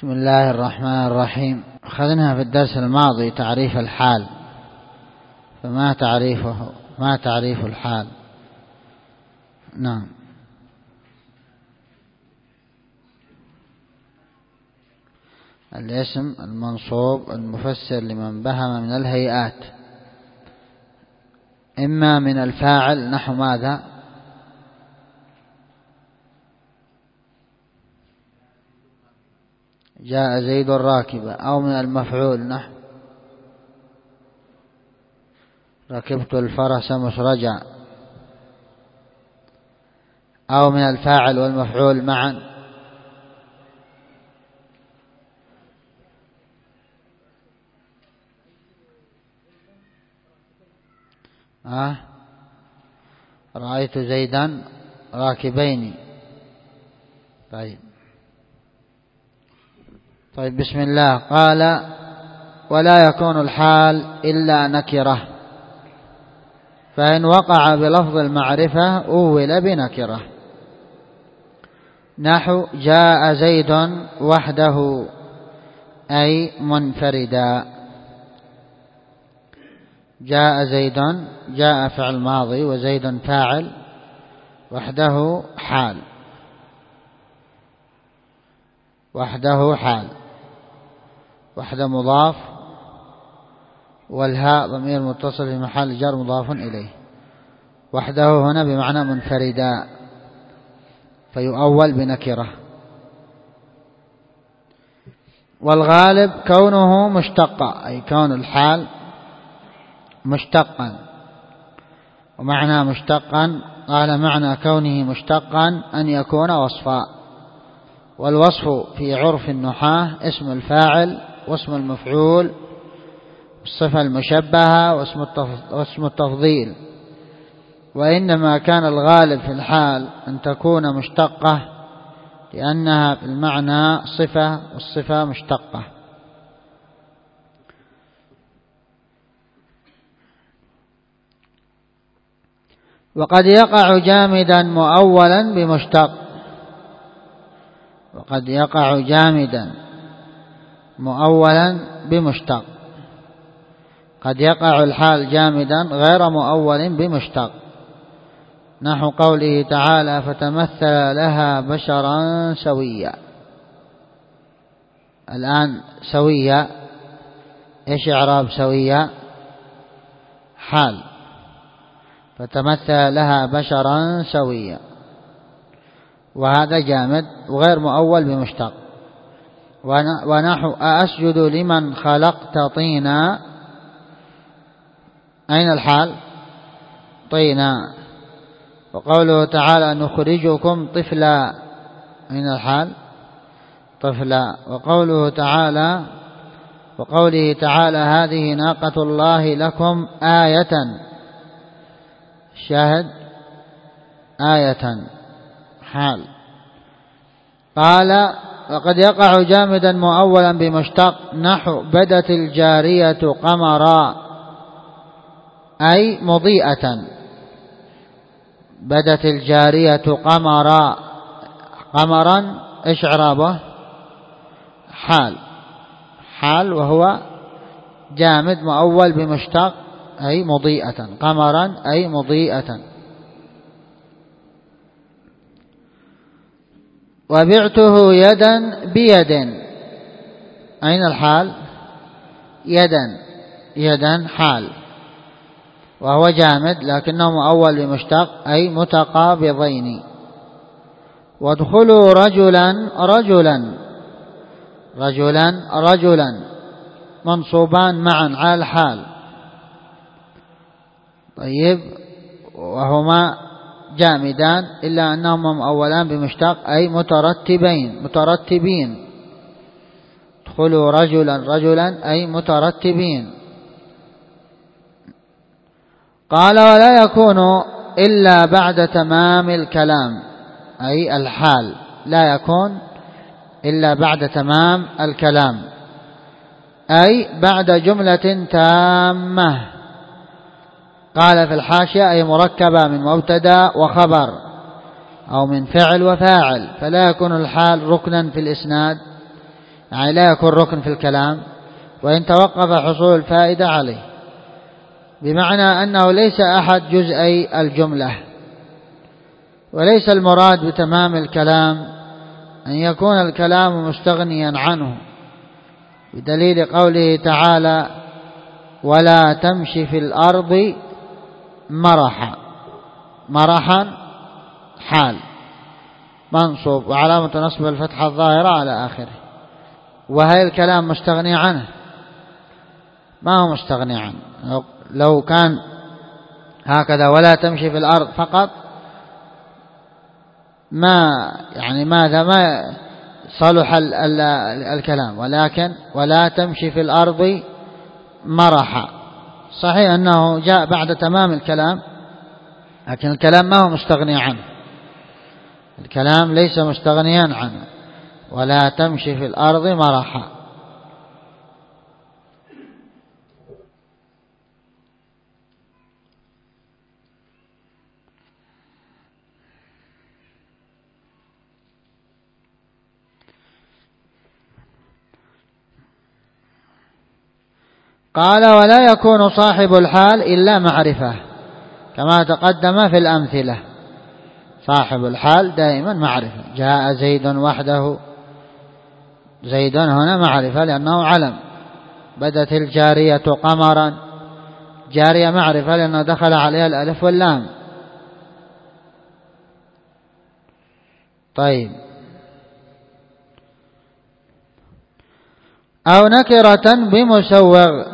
بسم الله الرحمن الرحيم. أخذناها في الدرس الماضي تعريف الحال، فما تعريفه؟ ما تعريف الحال؟ نعم. الاسم المنصوب المفسر لمن بهم من الهيئات، إما من الفاعل نحو ماذا؟ جاء زيد راكبا، أو من المفعول نحو ركبت الفرس مسرجا، أو من الفاعل والمفعول معا رأيت زيدا راكبين. طيب بسم الله. قال: ولا يكون الحال إلا نكرة، فإن وقع بلفظ المعرفة أول بنكرة، نحو جاء زيد وحده أي منفردا. جاء زيد، جاء فعل ماضي وزيد فاعل، وحده حال. وحده حال، وحده مضاف، والهاء ضمير متصل في محل جر مضاف إليه. وحده هنا بمعنى منفردا، فيؤول بنكرة. والغالب كونه مشتقا، أي كون الحال مشتقا. ومعنى مشتقا قال: معنى كونه مشتقا أن يكون وصفا، والوصف في عرف النحاة اسم الفاعل واسم المفعول والصفة المشبهة واسم التفضيل. وإنما كان الغالب في الحال أن تكون مشتقة، لأنها في المعنى صفة، والصفة مشتقة. وقد يقع جامدا مؤولا بمشتق. وقد يقع جامدا مؤولا بمشتق. قد يقع الحال جامدا غير مؤول بمشتق، نحو قوله تعالى: فتمثل لها بشرا سويا. الآن سويا إيش إعراب سويا؟ حال. فتمثل لها بشرا سويا، وهذا جامد وغير مؤول بمشتق. ونحو أسجد لمن خلقت طينا. أين الحال؟ طينا. وقوله تعالى: نخرجكم طفلا. أين الحال؟ طفلا. وقوله تعالى: هذه ناقة الله لكم آية. شاهد آية حال. قال: وقد يقع جامدا مؤولا بمشتق، نحو بدت الجارية قمرا أي مضيئة. بدت الجارية قمرا. قمرا إيش إعرابه؟ حال. حال، وهو جامد مؤول بمشتق أي مضيئة. قمرا أي مضيئة. وبعته يدا بيد. أين الحال؟ يدا. يدا حال، وهو جامد لكنه مؤول بمشتق أي متقابضين. وادخلوا رجلا رجلا. رجلا رجلا منصوبان معا على الحال. طيب، وهما جامدان إلا أنهما مؤولان بمشتق أي مترتبين. ادخلوا رجلا رجلا أي مترتبين. قال: ولا يكون إلا بعد تمام الكلام، أي الحال لا يكون إلا بعد تمام الكلام، أي بعد جملة تامة. قال في الحاشية: أي مركبة من مبتدا وخبر، أو من فعل وفاعل، فلا يكون الحال ركنا في الإسناد يعني لا يكون ركن في الكلام، وإن توقف حصول الفائدة عليه، بمعنى أنه ليس أحد جزئي الجملة. وليس المراد بتمام الكلام أن يكون الكلام مستغنيا عنه، بدليل قوله تعالى: ولا تمشي في الأرض مرحا. مرحا حال منصوب وعلامة نصب الفتحة الظاهرة على آخره. وهل الكلام مستغني عنه؟ ما هو مستغني عنه. لو كان هكذا ولا تمشي في الأرض فقط، ما يعني ماذا ما صلح الكلام. ولكن ولا تمشي في الأرض مرحا، صحيح أنه جاء بعد تمام الكلام، لكن الكلام ما هو مستغني عنه. الكلام ليس مستغنيا عنه. ولا تمشي في الأرض مرحا. قال: ولا يكون صاحب الحال إلا معرفة، كما تقدم في الأمثلة. صاحب الحال دائما معرفة. جاء زيد وحده، زيد هنا معرفة لأنه علم. بدت الجارية قمرا، جارية معرفة لأنه دخل عليها الألف واللام. طيب، أو نكرة بمسوغ،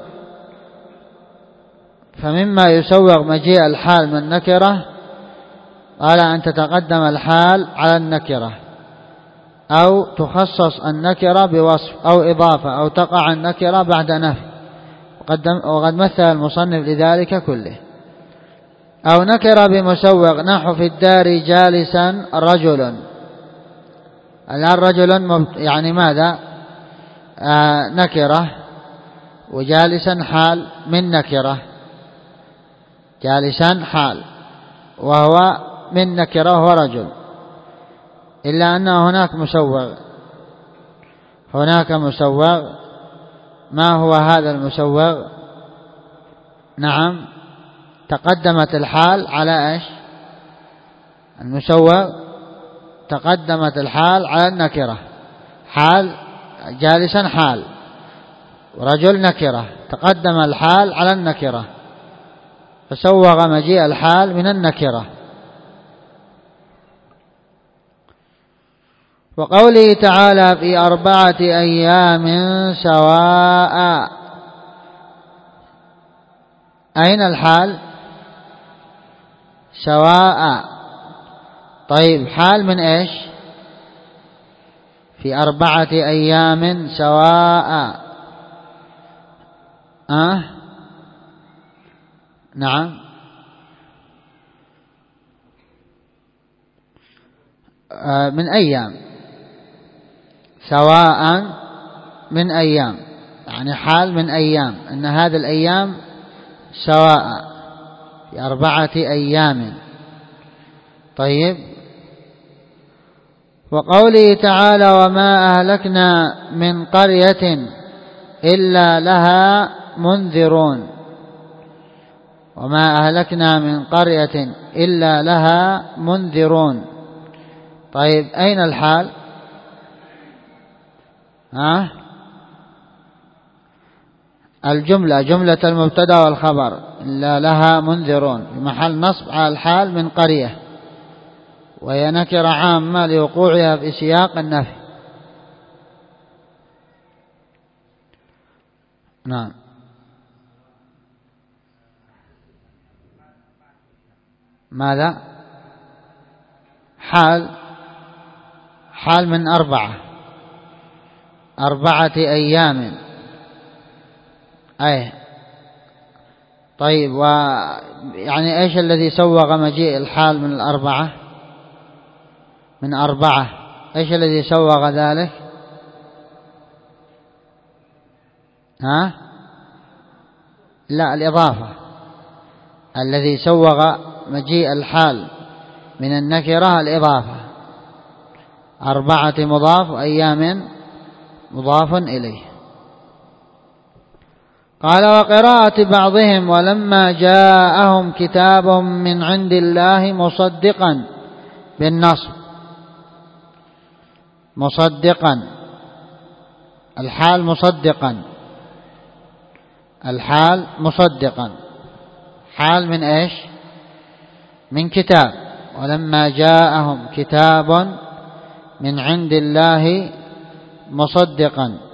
فمما يسوغ مجيء الحال من نكرة قال أن تتقدم الحال على النكرة، أو تخصص النكرة بوصف أو إضافة، أو تقع النكرة بعد نفي، وقد مثل المصنف لذلك كله. أو نكرة بمسوغ، نحو في الدار جالسا رجل. الآن رجل يعني ماذا؟ نكرة، وجالسا حال من نكرة. جالسا حال وهو من نكرة وهو رجل، إلا أن هناك مسوغ. هناك مسوغ. ما هو هذا المسوغ؟ نعم، تقدمت الحال على إيش؟ المسوغ تقدمت الحال على النكرة. حال جالسا حال، ورجل نكرة، تقدم الحال على النكرة، فسوغ مجيء الحال من النكرة. وقوله تعالى: في 4 أيام سواء، أين الحال؟ سواء. طيب، حال من إيش؟ في 4 أيام سواء. نعم، من أيام. سواء من أيام، يعني حال من أيام، أن هذه الأيام سواء في 4 أيام. طيب، وقوله تعالى: وما أهلكنا من قرية إلا لها منذرون. وما أهلكنا من قرية إلا لها منذرون. طيب، أين الحال؟ الجملة، جملة المبتدأ والخبر، إلا لها منذرون، في محل نصب على الحال من قرية، وهي نكرة عامة لوقوعها في سياق النفي. نعم. ماذا؟ حال من 4 أيام. أي. طيب، يعني إيش الذي سوغ مجيء الحال من 4؟ من 4 إيش الذي سوغ ذلك؟ لا، الإضافة. الذي سوغ مجيء الحال من النكرة الإضافة. 4 مضاف وأيام مضاف إليه. قال وقراءة بعضهم ولما جاءهم كتاب من عند الله مصدقا بالنصب، مصدقا الحال مصدقا، الحال مصدقا، حال من ايش؟ من كتاب. ولما جاءهم كتاب من عند الله مصدقا